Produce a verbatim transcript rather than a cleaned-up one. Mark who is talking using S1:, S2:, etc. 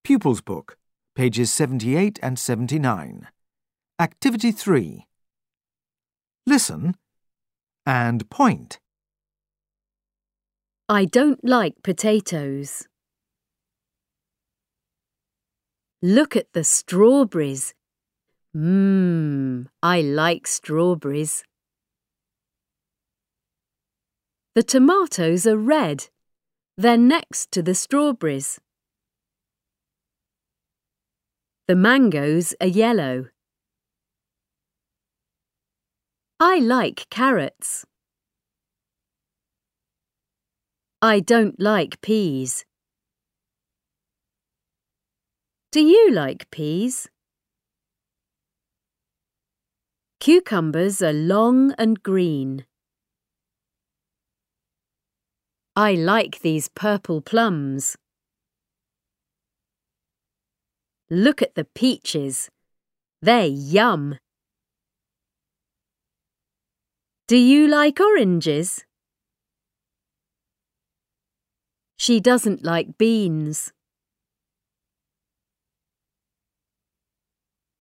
S1: Pupils Book, pages seventy-eight and seventy-nine. Activity three. Listen and point.
S2: I don't like potatoes. Look at the strawberries. Mmm, I like strawberries. The tomatoes are red. They're next to the strawberries. The mangoes are yellow. I like carrots. I don't like peas. Do you like peas? Cucumbers are long and green. I like these purple plums. Look at the peaches. They're yum. Do you like oranges? She doesn't like beans.